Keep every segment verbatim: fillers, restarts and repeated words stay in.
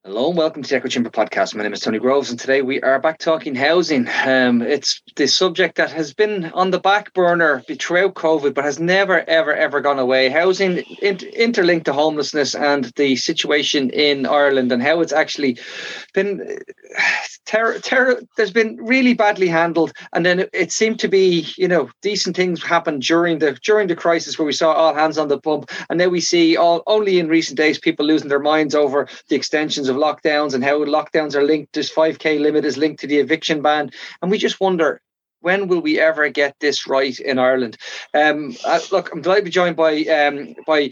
Hello and welcome to the Echo Chamber podcast. My name is Tony Groves and today we are back talking housing. Um, it's the subject that has been on the back burner throughout COVID but has never, ever, ever gone away. Housing inter- interlinked to homelessness and the situation in Ireland and how it's actually been ter- ter- there's been really badly handled, and then it, it seemed to be, you know, decent things happened during the during the crisis where we saw all hands on the pump, and now we see all only in recent days people losing their minds over the extensions of lockdowns and how lockdowns are linked. This five K limit is linked to the eviction ban, and we just wonder, when will we ever get this right in Ireland? Um, uh, look, I'm delighted to be joined by um, by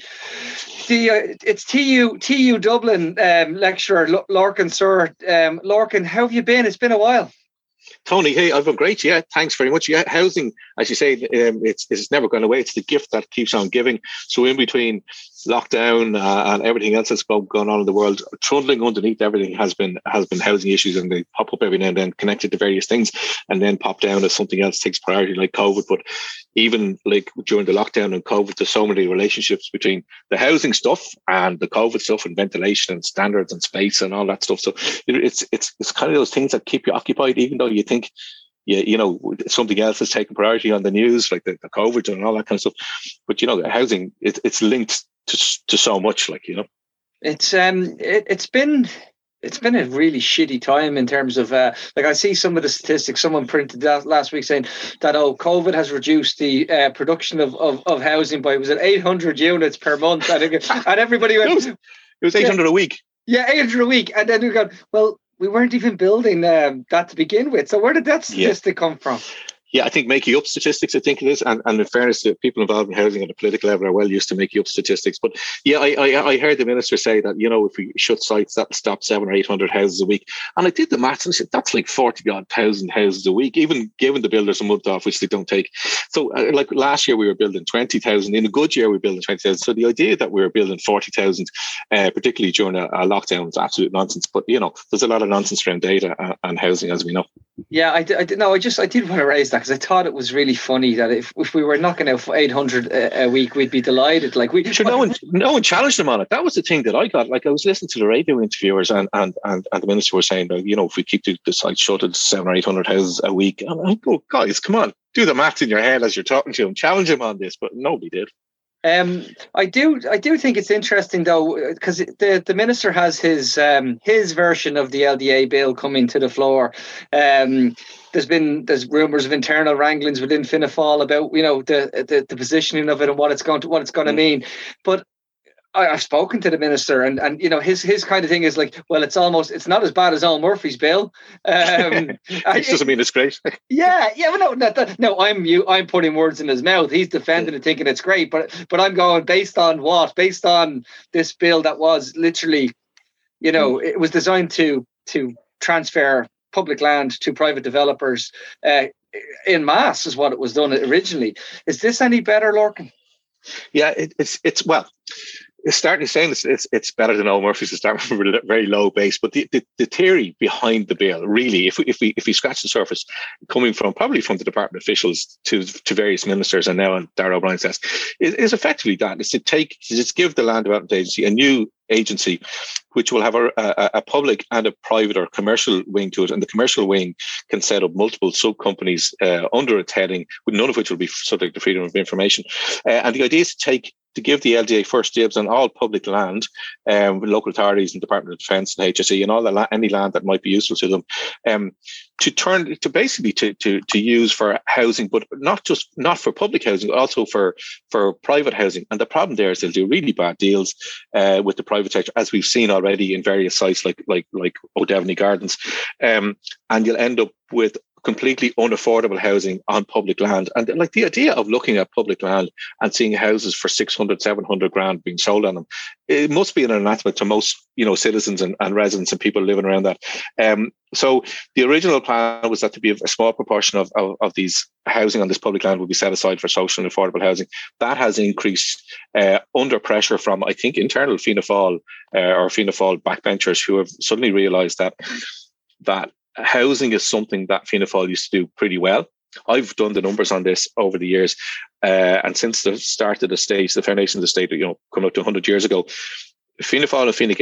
the uh, it's T U T U Dublin um, lecturer L- Lorcan Sir. Um, Lorcan, how have you been? It's been a while. Tony, hey, I've been great. Yeah, thanks very much. Yeah, housing, as you say, um, it's it's never gone away. It's the gift that keeps on giving. So in between lockdown uh, and everything else that's going on in the world, trundling underneath everything has been has been housing issues, and they pop up every now and then connected to various things, and then pop down as something else takes priority, like COVID. But even like during the lockdown and COVID, there's so many relationships between the housing stuff and the COVID stuff, and ventilation and standards and space and all that stuff. So it's it's it's kind of those things that keep you occupied, even though you think, yeah, you know, something else is taking priority on the news, like the, the COVID and all that kind of stuff. But you know, housing, it, it's linked to to so much, like, you know. It's um, it, it's been. It's been a really shitty time in terms of, uh, like, I see some of the statistics. Someone printed that last week saying that, oh, COVID has reduced the uh, production of, of, of housing by, was it eight hundred units per month? I think, and everybody went, it was, it was eight hundred yeah, a week. Yeah, eight hundred a week. And then we go, well, we weren't even building um, that to begin with. So where did that statistic yeah. come from? Yeah, I think making up statistics, I think it is. And, and in fairness, the people involved in housing at the political level are well used to making up statistics. But yeah, I, I I heard the minister say that, you know, if we shut sites, that'll stop seven or eight hundred houses a week. And I did the maths and I said, that's like forty odd thousand houses a week, even giving the builders a month off, which they don't take. So uh, like last year, we were building twenty thousand. In a good year, we were building twenty thousand. So the idea that we were building forty thousand, uh, particularly during a, a lockdown, was absolute nonsense. But, you know, there's a lot of nonsense around data and, and housing, as we know. Yeah, I did. I did. No, I just I did want to raise that because I thought it was really funny that if, if we were knocking out eight hundred a, a week, we'd be delighted. Like we, sure, no one, no one challenged them on it. That was the thing that I got. Like I was listening to the radio interviewers, and and and, and the minister was saying that, you know, if we keep the, the site shut, it's seven or eight hundred houses a week. And I go, guys, come on, do the maths in your head as you're talking to him. Challenge him on this, but nobody did. Um, I do, I do think it's interesting though, because the, the minister has his um, his version of the L D A bill coming to the floor. Um, there's been there's rumours of internal wranglings within Fianna Fáil about, you know, the, the the positioning of it and what it's going to what it's going to mm. mean, but I, I've spoken to the minister, and, and you know, his his kind of thing is like, well, it's almost it's not as bad as Al Murphy's bill. Um, Which doesn't mean it's great. yeah, yeah, but no, no, no. I'm you. I'm putting words in his mouth. He's defending it, thinking it's great, but but I'm going based on what? Based on this bill that was literally, you know, it was designed to to transfer public land to private developers uh, in mass, is what it was done originally. Is this any better, Lorcan? Yeah, it, it's it's well. It's starting saying it's, it's it's better than Al Murphy's to start from a very low base, but the, the, the theory behind the bill, really, if we if we if we scratch the surface, coming from probably from the department officials to to various ministers and now on Darragh O'Brien's desk, is, is effectively that: is to take to just give the Land Development Agency a new agency, which will have a, a, a public and a private or commercial wing to it, and the commercial wing can set up multiple sub companies uh, under its heading, with none of which will be subject to freedom of information. Uh, and the idea is to take. to give the L D A first dibs on all public land, um, with local authorities and Department of Defence and H S E and all the la- any land that might be useful to them, um, to turn to basically to to to use for housing, but not just not for public housing, but also for for private housing. And the problem there is they'll do really bad deals uh, with the private sector, as we've seen already in various sites like like like O'Devney Gardens, um, and you'll end up with completely unaffordable housing on public land. And like the idea of looking at public land and seeing houses for six hundred, seven hundred grand being sold on them, it must be an anathema to most, you know, citizens and, and residents and people living around that. Um, so the original plan was that to be a small proportion of, of, of these housing on this public land would be set aside for social and affordable housing. That has increased uh, under pressure from, I think, internal Fianna Fáil uh, or Fianna Fáil backbenchers who have suddenly realised that that housing is something that Fianna Fáil used to do pretty well. I've done the numbers on this over the years, uh, and since the start of the state, the foundation of the state, you know, coming up to one hundred years ago, Fianna Fáil and Fine Gael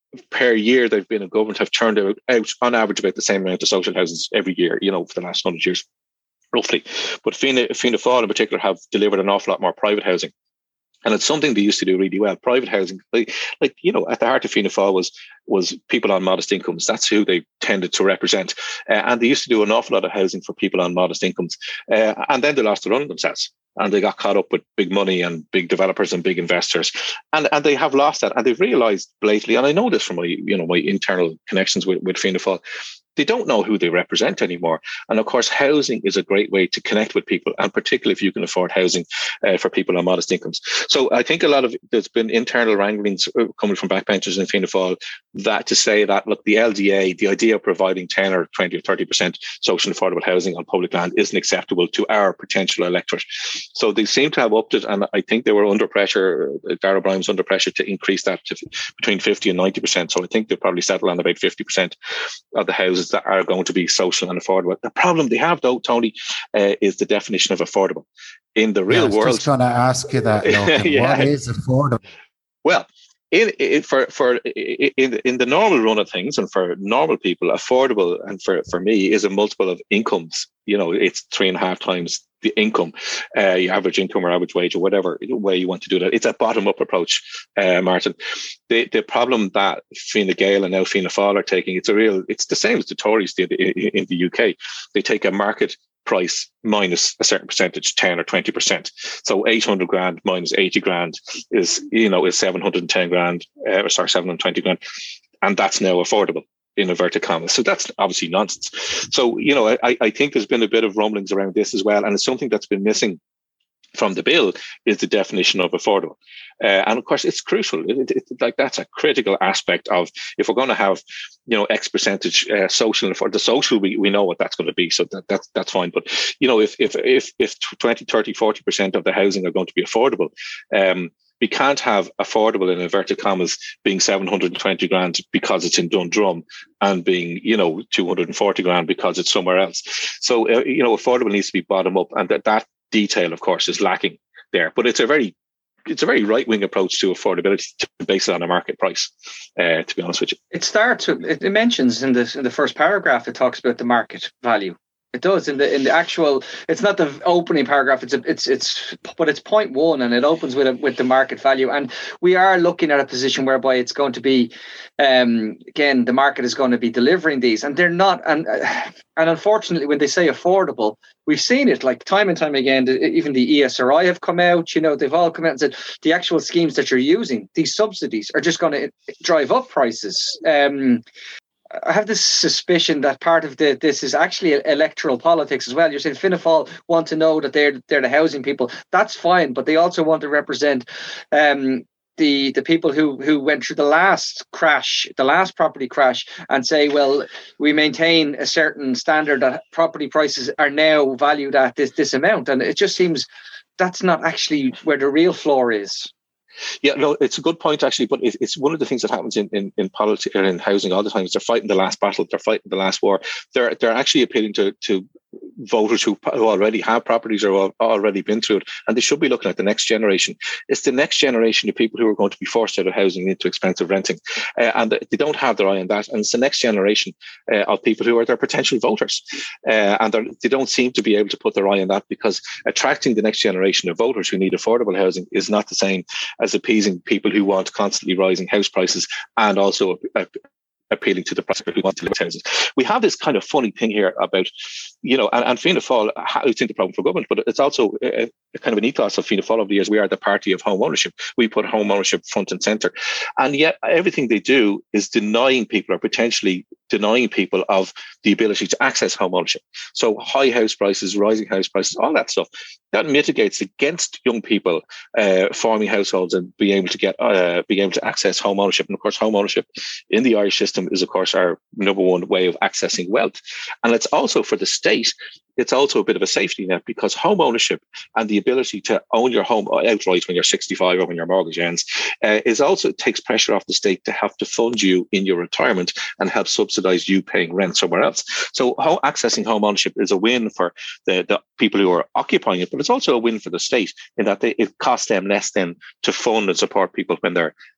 per year they've been in government have churned out, out on average about the same amount of social houses every year, you know, for the last hundred years, roughly. But Fianna, Fianna Fáil in particular have delivered an awful lot more private housing. And it's something they used to do really well. Private housing, like, like you know, at the heart of Fianna Fáil was was people on modest incomes. That's who they tended to represent. Uh, and they used to do an awful lot of housing for people on modest incomes. Uh, and then they lost the run of themselves. And they got caught up with big money and big developers and big investors. And and they have lost that. And they've realised blatantly, and I know this from my, you know, my internal connections with, with Fianna Fáil, they don't know who they represent anymore. And of course, housing is a great way to connect with people, and particularly if you can afford housing uh, for people on modest incomes. So I think a lot of there's been internal wranglings coming from backbenchers in Fianna Fáil that to say that, look, the L D A, the idea of providing ten or twenty or thirty percent social and affordable housing on public land isn't acceptable to our potential electorate. So they seem to have upped it, and I think they were under pressure, Darragh O'Brien was under pressure to increase that to between fifty and ninety percent. So I think they'll probably settle on about fifty percent of the houses that are going to be social and affordable. The problem they have, though, Tony, uh, is the definition of affordable. In the real yeah, I was world, just going to ask you that. Logan, yeah. What is affordable? Well, in, in for for in in the normal run of things, and for normal people, affordable, and for for me, is a multiple of incomes. You know, it's three and a half times the income, uh, your average income or average wage or whatever way you want to do that. It's a bottom-up approach, uh, Martin. The the problem that Fine Gael and now Fianna Fáil are taking, it's a real, it's the same as the Tories did in, in the U K. They take a market price minus a certain percentage, ten or twenty percent. So eight hundred grand minus eighty grand is, you know, is seven hundred ten grand, uh, or sorry, seven hundred twenty grand. And that's now affordable, in inverted commas. So that's obviously nonsense. So, you know, I, I think there's been a bit of rumblings around this as well. And it's something that's been missing from the bill is the definition of affordable. Uh, and of course, it's crucial. It, it, like that's a critical aspect of, if we're going to have, you know, X percentage uh, social, for the social, we, we know what that's going to be. So that, that's, that's fine. But, you know, if, if, if, if twenty, thirty, forty percent of the housing are going to be affordable, um, we can't have affordable in inverted commas being seven hundred twenty grand because it's in Dundrum and being, you know, two hundred forty grand because it's somewhere else. So, uh, you know, affordable needs to be bottom up, and that, that detail, of course, is lacking there. But it's a very it's a very right-wing approach to affordability to base it on a market price, uh, to be honest with you. It starts with, it mentions in the in the first paragraph, it talks about the market value. It does in the in the actual. It's not the opening paragraph. It's a, it's it's but it's point one, and it opens with a, with the market value. And we are looking at a position whereby it's going to be, um, again, the market is going to be delivering these, and they're not. And uh, and unfortunately, when they say affordable, we've seen it like time and time again. The, even the E S R I have come out. You know, they've all come out and said the actual schemes that you're using, these subsidies, are just going to drive up prices. Um, I have this suspicion that part of the, this is actually electoral politics as well. You're saying Fianna Fáil want to know that they're they're the housing people. That's fine, but they also want to represent um, the the people who who went through the last crash, the last property crash, and say, well, we maintain a certain standard that property prices are now valued at this this amount, and it just seems that's not actually where the real floor is. Yeah, no, it's a good point, actually, but it, it's one of the things that happens in, in, in politics or in housing all the time is they're fighting the last battle, they're fighting the last war. They're they're actually appealing to, to voters who, who already have properties or have already been through it, and they should be looking at the next generation. It's the next generation of people who are going to be forced out of housing into expensive renting, uh, and they don't have their eye on that. And it's the next generation uh, of people who are their potential voters, uh, and they don't seem to be able to put their eye on that, because attracting the next generation of voters who need affordable housing is not the same as appeasing people who want constantly rising house prices and also uh, appealing to the prospect who want to live in houses. We have this kind of funny thing here about, you know, and, and Fianna Fáil, it's in the problem for government, but it's also a, a kind of an ethos of Fianna Fáil over the years. We are the party of home ownership. We put home ownership front and centre. And yet everything they do is denying people, or potentially denying people, of the ability to access home ownership. So high house prices, rising house prices, all that stuff, that mitigates against young people uh, forming households and being able to get, uh, being able to access home ownership. And of course, home ownership in the Irish system is, of course, our number one way of accessing wealth. And it's also, for the state, it's also a bit of a safety net, because home ownership and the ability to own your home outright when you're sixty-five or when your mortgage ends uh, is also, it takes pressure off the state to have to fund you in your retirement and help subsidize you paying rent somewhere else. So how accessing home ownership is a win for the, the people who are occupying it, but it's also a win for the state in that they, it costs them less than to fund and support people when they're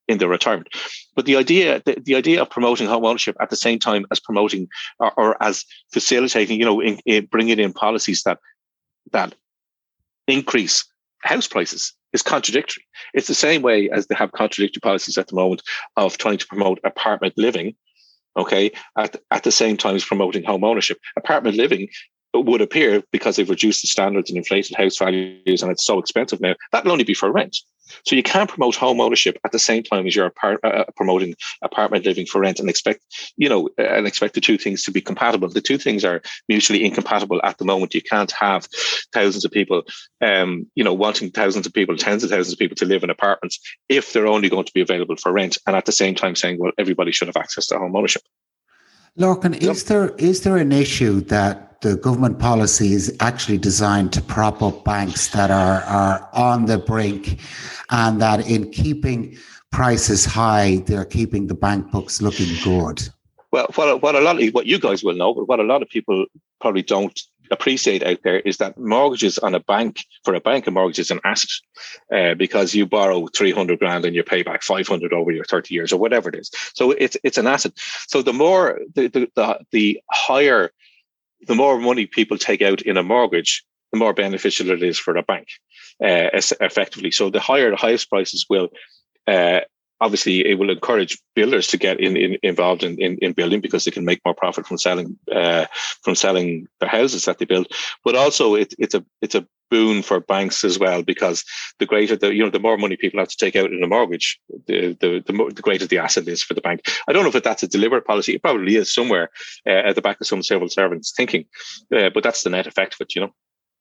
in their retirement. But the idea, the, the idea of promoting home ownership at the same time as promoting or, or as facilitating, you know, in, in bringing in policies that that increase house prices is contradictory. It's the same way as they have contradictory policies at the moment of trying to promote apartment living, okay, at, at the same time as promoting home ownership. Apartment living would appear, because they've reduced the standards and inflated house values and it's so expensive now, that'll only be for rent. So you can't promote home ownership at the same time as you're apart, uh, promoting apartment living for rent and expect, you know, and expect the two things to be compatible. The two things are mutually incompatible at the moment. You can't have thousands of people, um, you know, wanting thousands of people, tens of thousands of people to live in apartments if they're only going to be available for rent, and at the same time saying, well, everybody should have access to home ownership. Lorcan, is there is there an issue that the government policy is actually designed to prop up banks that are, are on the brink, and that in keeping prices high, they're keeping the bank books looking good? Well, what, what a lot of, what you guys will know, but what a lot of people probably don't appreciate out there is that mortgages on a bank, for a bank, a mortgage is an asset, uh, because you borrow three hundred grand and you pay back five hundred over your thirty years or whatever it is. So it's it's an asset. So the more, the the the, the higher, the more money people take out in a mortgage, the more beneficial it is for the bank, uh, effectively. So the higher the highest prices will, uh, obviously, it will encourage builders to get in, in, involved in, in, in building, because they can make more profit from selling uh, from selling their houses that they build. But also, it, it's a it's a boon for banks as well, because the greater the you know the more money people have to take out in a mortgage, the the the, more, the greater the asset is for the bank. I don't know if that's a deliberate policy. It probably is somewhere uh, at the back of some civil servants' thinking, uh, but that's the net effect of it, you know.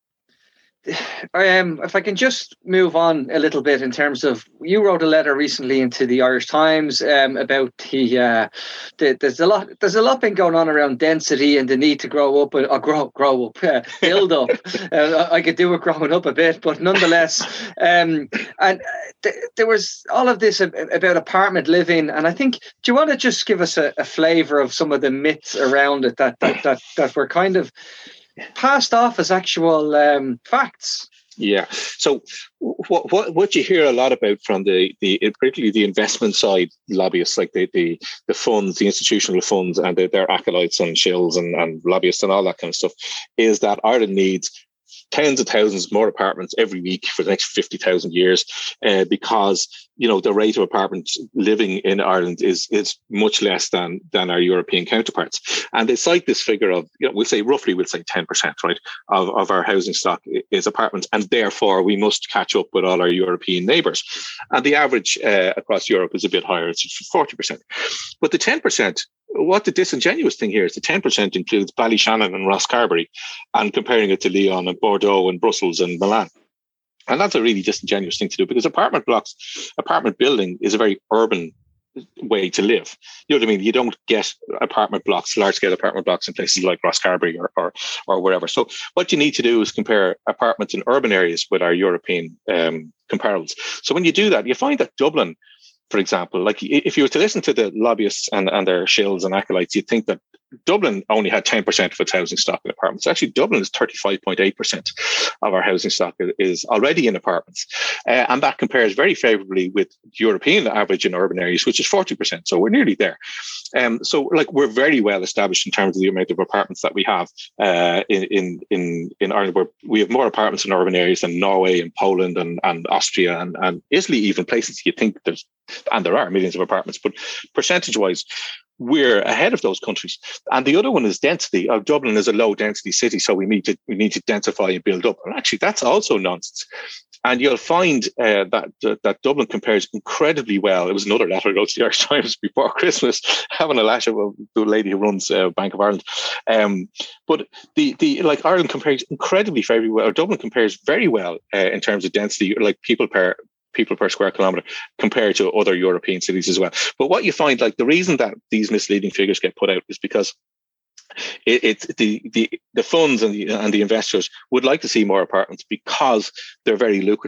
Um, if I can just move on a little bit in terms of, you wrote a letter recently into the Irish Times um, about the, uh, the there's a lot there's a lot been going on around density and the need to grow up or grow grow up uh, build up. uh, I could do it growing up a bit, but nonetheless, um, and th- there was all of this about apartment living, and I think, do you want to just give us a, a flavour of some of the myths around it that that that, that were kind of passed off as actual um, facts? Yeah. So what what what you hear a lot about from the the particularly the investment side lobbyists, like the the, the funds, the institutional funds, and the, their acolytes and shills and, and lobbyists and all that kind of stuff, is that Ireland needs tens of thousands more apartments every week for the next fifty thousand years, uh, because, you know, the rate of apartment living in Ireland is is much less than than our European counterparts. And they cite this figure of, you know, we'll say roughly, we'll say ten percent, right, of, of our housing stock is apartments, and therefore we must catch up with all our European neighbours. And the average uh, across Europe is a bit higher, it's forty percent. But the ten percent, what the disingenuous thing here is the ten percent includes Ballyshannon and Rosscarbery, and comparing it to Lyon and Bordeaux and Brussels and Milan. And that's a really disingenuous thing to do, because apartment blocks, apartment building is a very urban way to live. You know what I mean? You don't get apartment blocks, large scale apartment blocks in places like Rosscarbery or, or, or wherever. So what you need to do is compare apartments in urban areas with our European um, comparables. So when you do that, you find that Dublin, for example, like if you were to listen to the lobbyists and, and their shills and acolytes, you'd think that Dublin only had ten percent of its housing stock in apartments. Actually, Dublin is thirty-five point eight percent of our housing stock is already in apartments. Uh, and that compares very favorably with European average in urban areas, which is forty percent. So we're nearly there. Um, so like we're very well established in terms of the amount of apartments that we have uh, in, in, in, in Ireland. Where we have more apartments in urban areas than Norway and Poland and, and Austria and, and Italy, even places you think there's, and there are millions of apartments, but percentage wise, we're ahead of those countries. And the other one is density. Uh, Dublin is a low density city, so we need to we need to densify and build up. And actually, that's also nonsense. And you'll find uh, that uh, that Dublin compares incredibly well. It was another letter I wrote to the Irish Times before Christmas, having a lash of a, the lady who runs uh, Bank of Ireland. Um, but the the like Ireland compares incredibly very well, or Dublin compares very well uh, in terms of density, like people per people per square kilometre, compared to other European cities as well. But what you find, like the reason that these misleading figures get put out is because it, it's the the the funds and the, and the investors would like to see more apartments because they're very lucrative for them.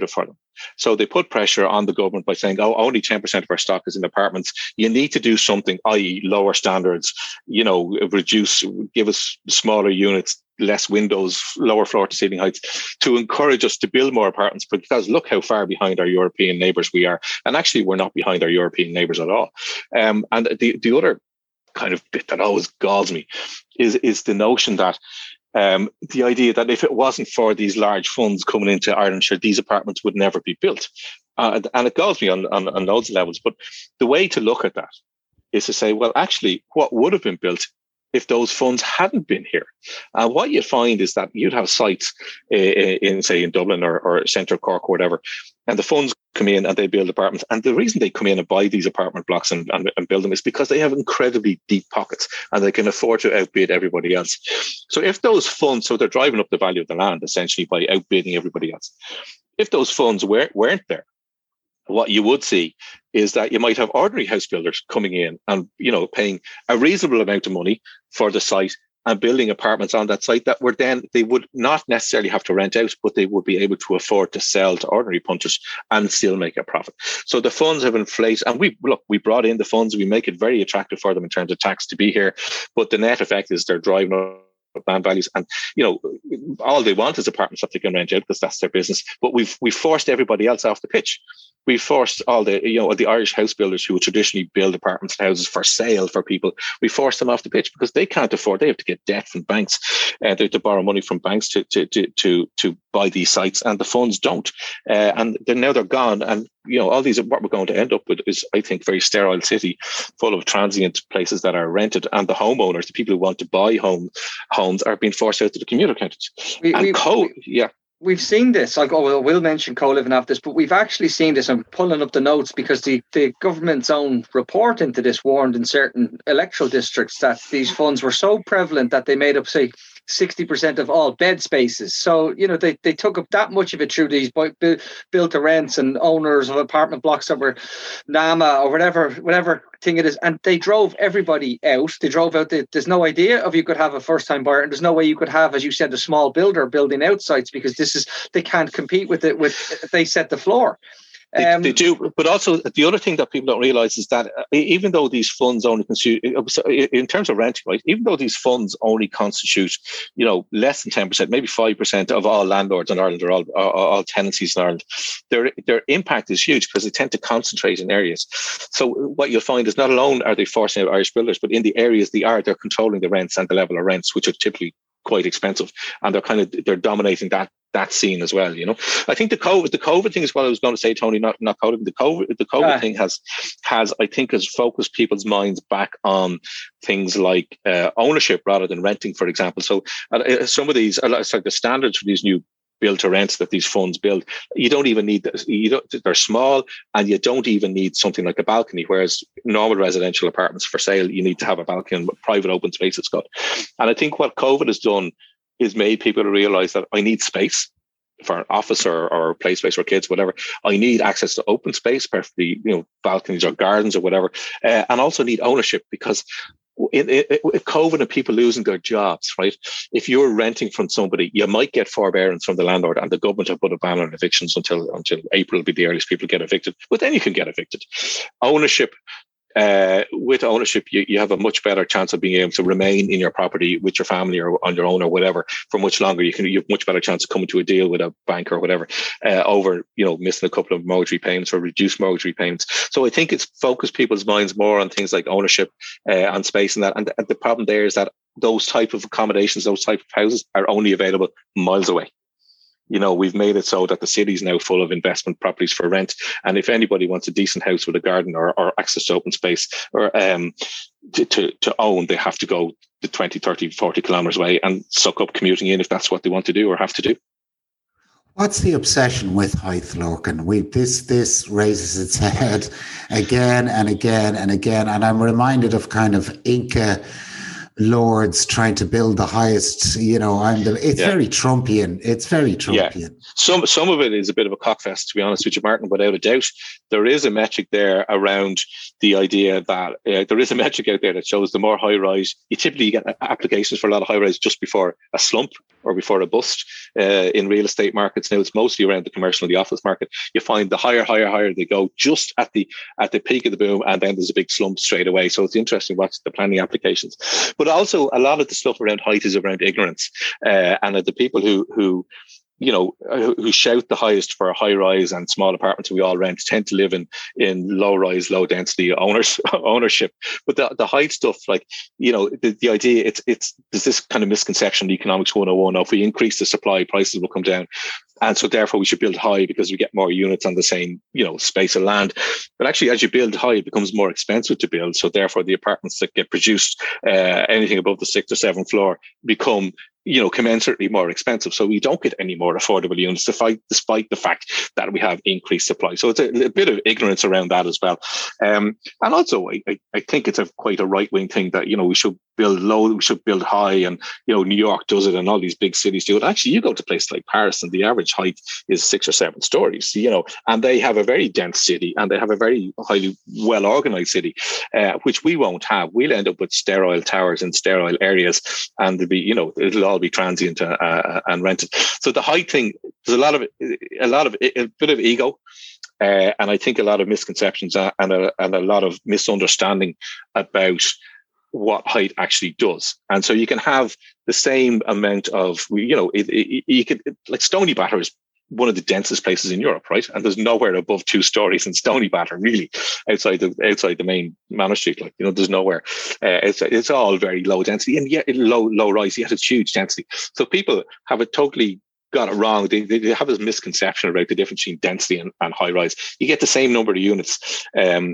So they put pressure on the government by saying, oh, only ten percent of our stock is in apartments. You need to do something, that is lower standards, you know, reduce, give us smaller units, less windows, lower floor to ceiling heights, to encourage us to build more apartments, because look how far behind our European neighbours we are. And actually, we're not behind our European neighbours at all. Um, and the, the other kind of bit that always galls me is, is the notion that Um, the idea that if it wasn't for these large funds coming into Ireland, sure, these apartments would never be built. Uh, and it galls me on, on, on those levels. But the way to look at that is to say, well, actually, what would have been built if those funds hadn't been here? And uh, what you find is that you'd have sites uh, in, say, in Dublin or, or centre Cork or whatever, and the funds come in and they build apartments. And the reason they come in and buy these apartment blocks and, and, and build them is because they have incredibly deep pockets and they can afford to outbid everybody else. So if those funds, so they're driving up the value of the land essentially by outbidding everybody else. If those funds weren't, weren't there, what you would see is that you might have ordinary house builders coming in and, you know, paying a reasonable amount of money for the site and building apartments on that site that were then, they would not necessarily have to rent out, but they would be able to afford to sell to ordinary punters and still make a profit. So the funds have inflated, and we, look, we brought in the funds, we make it very attractive for them in terms of tax to be here, but the net effect is they're driving up land values, and you know, all they want is apartments that they can rent out because that's their business. But we've we've forced everybody else off the pitch. We forced all the, you know, the Irish house builders who would traditionally build apartments and houses for sale for people. We forced them off the pitch because they can't afford. They have to get debt from banks. Uh, they have to borrow money from banks to to to to to buy these sites, and the funds don't. Uh, and then now they're gone. And you know, all these, what we're going to end up with is, I think, very sterile city full of transient places that are rented, and the homeowners, the people who want to buy home homes, are being forced out to the commuter counties. We, and we, co- we, yeah. We've seen this, like, oh, we'll mention co-living after this, but we've actually seen this. I'm pulling up the notes because the, the government's own report into this warned in certain electoral districts that these funds were so prevalent that they made up, say, sixty percent of all bed spaces. So, you know, they, they took up that much of it through these built to rents and owners of apartment blocks that were NAMA or whatever, whatever thing it is. And they drove everybody out. They drove out the, there's no idea of you could have a first time buyer, and there's no way you could have, as you said, a small builder building out sites, because this is, they can't compete with it with, they set the floor. Um, they, they do, but also the other thing that people don't realise is that even though these funds only constitute, in terms of renting, right, even though these funds only constitute, you know, less than ten percent, maybe five percent of all landlords in Ireland or all, all, all tenancies in Ireland, their their impact is huge because they tend to concentrate in areas. So what you'll find is not alone are they forcing out Irish builders, but in the areas they are, they're controlling the rents and the level of rents, which are typically quite expensive, and they're kind of they're dominating that that scene as well. You know, I think the COVID the COVID thing is what I was going to say, Tony. Not not COVID. The COVID the COVID ah. thing has has I think has focused people's minds back on things like uh, ownership rather than renting, for example. So uh, some of these, it's like the standards for these new build to rents that these funds build, you don't even need you don't they're small, and you don't even need something like a balcony, whereas normal residential apartments for sale you need to have a balcony and private open space it's got. And I think what COVID has done is made people realize that I need space for an office or, or play space for kids, whatever. I need access to open space, preferably, you know, balconies or gardens or whatever, uh, and also need ownership, because In, in, with COVID and people losing their jobs, right? If you're renting from somebody, you might get forbearance from the landlord, and the government have put a ban on evictions until until April will be the earliest people get evicted. But then you can get evicted. Ownership, uh, with ownership, you, you have a much better chance of being able to remain in your property with your family or on your own or whatever for much longer. You can you have much better chance of coming to a deal with a bank or whatever uh, over, you know, missing a couple of mortgage repayments or reduced mortgage repayments. So I think it's focused people's minds more on things like ownership uh, and space and that. And, and the problem there is that those type of accommodations, those type of houses are only available miles away. You know, we've made it so that the city's now full of investment properties for rent. And if anybody wants a decent house with a garden or, or access to open space or um, to, to, to own, they have to go the twenty, thirty, forty kilometres away and suck up commuting in if that's what they want to do or have to do. What's the obsession with Hythe, Lorcan? We this this raises its head again and again and again. And I'm reminded of kind of Inca lords trying to build the highest, you know, I'm the, it's yeah. very Trumpian. It's very Trumpian. Yeah. Some some of it is a bit of a cockfest, to be honest with you, Martin, without a doubt. There is a metric there around the idea that uh, there is a metric out there that shows the more high rise, you typically get applications for a lot of high rise just before a slump or before a bust uh, in real estate markets. Now it's mostly around the commercial and the office market. You find the higher, higher, higher they go just at the at the peak of the boom, and then there's a big slump straight away. So it's interesting what's the planning applications. But also a lot of the stuff around height is around ignorance, uh, and the people who who you know, who shout the highest for high rise and small apartments we all rent tend to live in in low rise, low density owners ownership. But the, the height stuff, like, you know, the, the idea, it's it's there's this kind of misconception in economics one oh one. If we increase the supply, prices will come down. And so therefore we should build high because we get more units on the same, you know, space of land. But actually, as you build high, it becomes more expensive to build. So therefore the apartments that get produced, uh, anything above the sixth or seventh floor, become, you know, commensurately more expensive. So we don't get any more affordable units despite, despite the fact that we have increased supply. So it's a, a bit of ignorance around that as well. Um, and also, I, I think it's a quite a right-wing thing that, you know, we should build low, we should build high, and, you know, New York does it and all these big cities do it. Actually, you go to places like Paris and the average height is six or seven stories, you know, and they have a very dense city and they have a very highly well-organized city, uh, which we won't have. We'll end up with sterile towers in sterile areas, and there'll be, you know, it'll all be transient uh, and rented. So the height thing, there's a lot of a lot of a bit of ego, uh, and I think a lot of misconceptions and a, and a lot of misunderstanding about what height actually does. And so you can have the same amount of, you know, it, it, you could, like Stoneybatter is one of the densest places in Europe, right? And there's nowhere above two stories in Stoneybatter, really, outside the outside the main Manor Street. Like, you know, there's nowhere. Uh, it's it's all very low density, and yet low low rise. Yet it's huge density. So people have it totally got it wrong. They they have this misconception about the difference between density and, and high rise. You get the same number of units Um,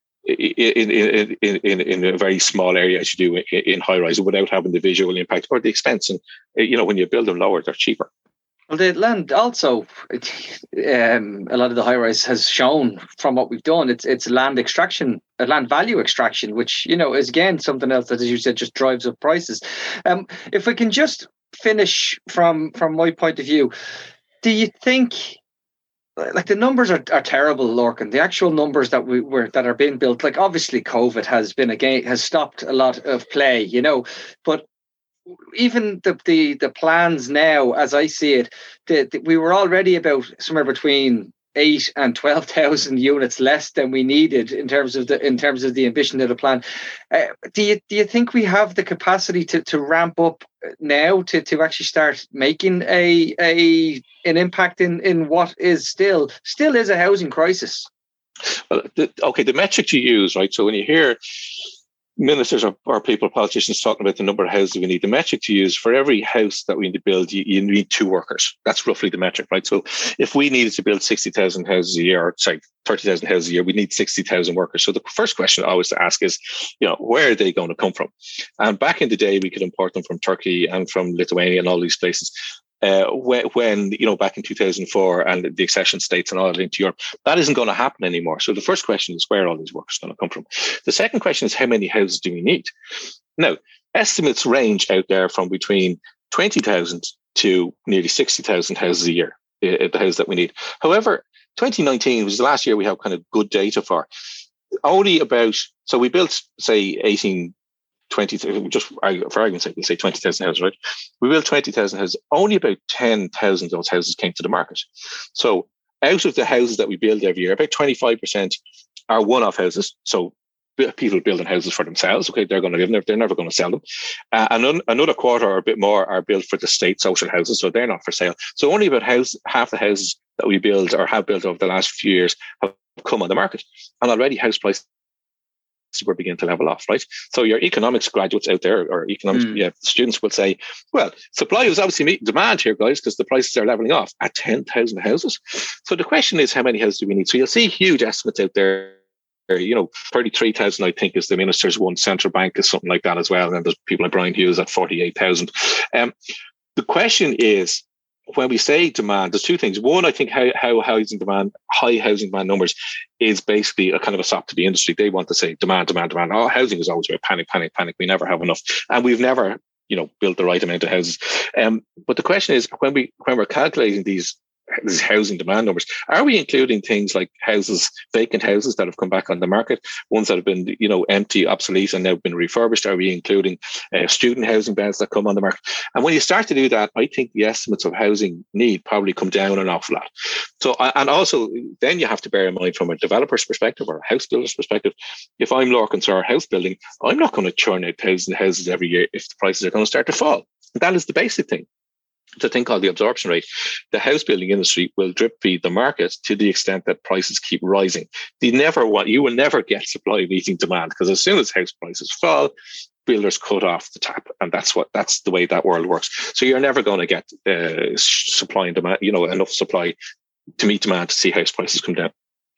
In, in in in a very small area as you do in, in high rise, without having the visual impact or the expense. And, you know, when you build them lower, they're cheaper. Well, the land also, um, a lot of the high rise has shown from what we've done, it's it's land extraction, uh, land value extraction, which, you know, is again something else that, as you said, just drives up prices. Um, if we can just finish from from my point of view, do you think? Like, the numbers are, are terrible, Lorcan. The actual numbers that we were that are being built, like, obviously COVID has been again has stopped a lot of play, you know. But even the the the plans now, as I see it, the, the, we were already about somewhere between eight and twelve thousand units less than we needed in terms of the in terms of the ambition of the plan. Uh, do you do you think we have the capacity to to ramp up now to to actually start making a a an impact in in what is still still is a housing crisis? Well, the, okay, the metric you use, right? So when you hear ministers or, or people, politicians talking about the number of houses we need, the metric to use for every house that we need to build, you, you need two workers. That's roughly the metric, right? So if we needed to build sixty thousand houses a year, or sorry, thirty thousand houses a year, we need sixty thousand workers. So the first question I always to ask is, you know, where are they going to come from? And back in the day, we could import them from Turkey and from Lithuania and all these places. Uh, when, when, you know, back in two thousand four and the accession states and all that into Europe, that isn't going to happen anymore. So the first question is, where are all these workers going to come from? The second question is, how many houses do we need? Now, estimates range out there from between twenty thousand to nearly sixty thousand houses a year, uh, the houses that we need. However, twenty nineteen was the last year we have kind of good data for. Only about, so we built, say, eighteen, twenty, just for argument's sake, we'll say twenty thousand houses, right? We built twenty thousand houses. Only about ten thousand of those houses came to the market. So out of the houses that we build every year, about twenty-five percent are one-off houses. So people building houses for themselves. Okay, they're going to live in, they're never going to sell them. Uh, and another quarter or a bit more are built for the state social houses, so they're not for sale. So only about house, half the houses that we build or have built over the last few years have come on the market. And already house prices we're beginning to level off, right? So your economics graduates out there, or economics mm. yeah, students will say, well, supply is obviously meeting demand here, guys, because the prices are leveling off at ten thousand houses. So the question is, how many houses do we need? So you'll see huge estimates out there. You know, thirty-three thousand, I think, is the minister's one. Central Bank is something like that as well. And then there's people like Brian Hughes at forty-eight thousand. Um, the question is, when we say demand, there's two things. One, I think how, how housing demand, high housing demand numbers is basically a kind of a sop to the industry. They want to say demand, demand, demand. Oh, housing is always about panic, panic, panic. We never have enough. And we've never, you know, built the right amount of houses. Um, but the question is, when we when we're calculating these these housing demand numbers, are we including things like houses, vacant houses that have come back on the market, ones that have been, you know, empty, obsolete, and now been refurbished? Are we including uh, student housing beds that come on the market? And when you start to do that, I think the estimates of housing need probably come down an awful lot. So, and also, then you have to bear in mind from a developer's perspective or a house builder's perspective, if I'm Lorcan Sir house building, I'm not going to churn out thousands of houses every year if the prices are going to start to fall. That is the basic thing. It's a thing called the absorption rate. The house building industry will drip feed the market to the extent that prices keep rising. You never want, you will never get supply meeting demand, because as soon as house prices fall, builders cut off the tap, and that's what that's the way that world works. So you're never going to get uh, supply and demand, you know, enough supply to meet demand to see house prices come down.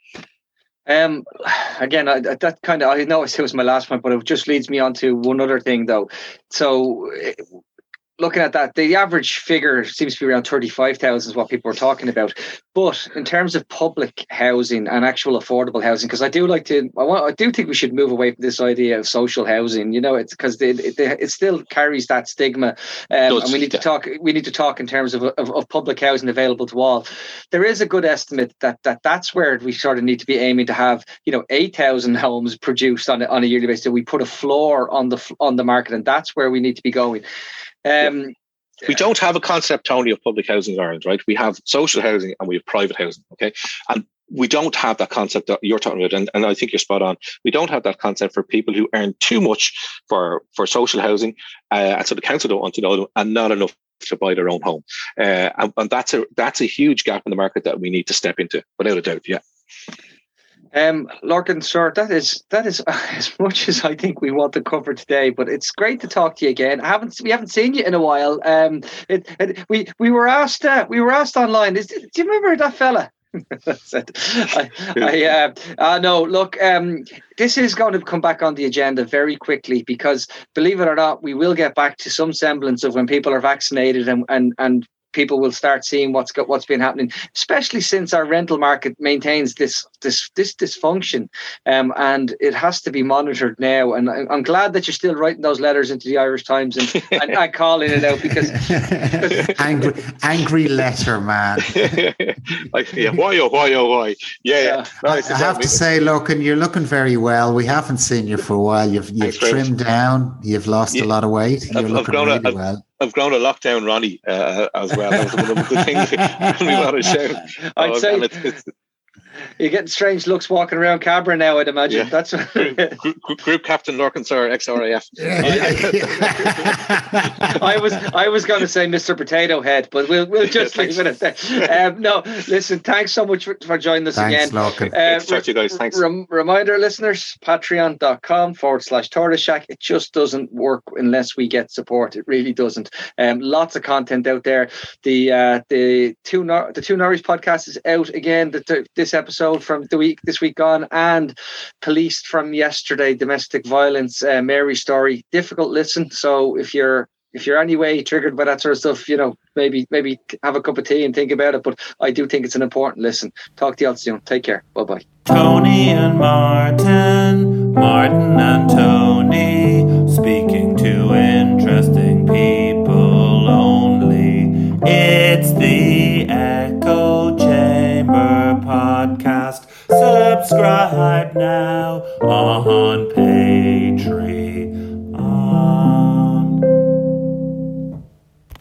Um, again, I, that kind of I know it was my last point, but it just leads me on to one other thing, though. So. It, Looking at that, the average figure seems to be around thirty-five thousand is what people are talking about. But in terms of public housing and actual affordable housing, because I do like to, I, want, I do think we should move away from this idea of social housing. You know, it's because it, it, it still carries that stigma, um, and we need to talk. We need to talk in terms of, of of public housing available to all. There is a good estimate that that that's where we sort of need to be aiming to have, you know, eight thousand homes produced on a, on a yearly basis. So we put a floor on the on the market, and that's where we need to be going. Um, we don't have a concept, Tony, of public housing in Ireland, right? We have social housing and we have private housing, okay? And we don't have that concept that you're talking about, and, and I think you're spot on. We don't have that concept for people who earn too much for, for social housing, uh, and so the council don't want to know them, and not enough to buy their own home. Uh, and, and that's a that's a huge gap in the market that we need to step into, without a doubt, yeah. Um, Lorcan Sir, that is that is as much as I think we want to cover today. But it's great to talk to you again. I haven't we haven't seen you in a while. Um, it, it, we we were asked uh, we were asked online. Is, do you remember that fella? I, I uh, uh, no. Look, um, this is going to come back on the agenda very quickly, because believe it or not, we will get back to some semblance of when people are vaccinated and and and. people will start seeing what's got what's been happening, especially since our rental market maintains this this this dysfunction, um, and it has to be monitored now. And I, I'm glad that you're still writing those letters into the Irish Times and, and, and calling it out, because angry angry letter, man. Like, yeah, why oh why oh why? Yeah, yeah. No, I, I have to say, look, and you're looking very well. We haven't seen you for a while. You've you've Thanks, trimmed down. You've lost yeah. a lot of weight. You're I've, looking I've really a, well. I've grown a lockdown Ronnie uh, as well. That was one of the good things we want to shout. I'd oh, say it's, it's, you're getting strange looks walking around Cabra now, I'd imagine. Yeah. That's group, group, group Captain Lorcan Sir, ex R A F. I was I was going to say Mister Potato Head, but we'll we'll just leave it at that. Um, no, listen, thanks so much for, for joining us thanks, again. Lorcan. Uh, Thanks, to you guys. Thanks. Rem- reminder, listeners, patreon.com forward slash Tortoise Shack. It just doesn't work unless we get support. It really doesn't. Um, lots of content out there. The uh, the two Nor- the two Norries podcast is out again. The, the, this episode from the week this week gone, and Policed from yesterday, domestic violence, uh, Mary's story. Difficult listen. So if you're if you're anyway triggered by that sort of stuff, you know, maybe maybe have a cup of tea and think about it. But I do think it's an important listen. Talk to you all soon. Take care. Bye bye. Tony and Martin, Martin and Tony, speaking to interesting people only. It's the Echo Chamber podcast. Subscribe now on Patreon.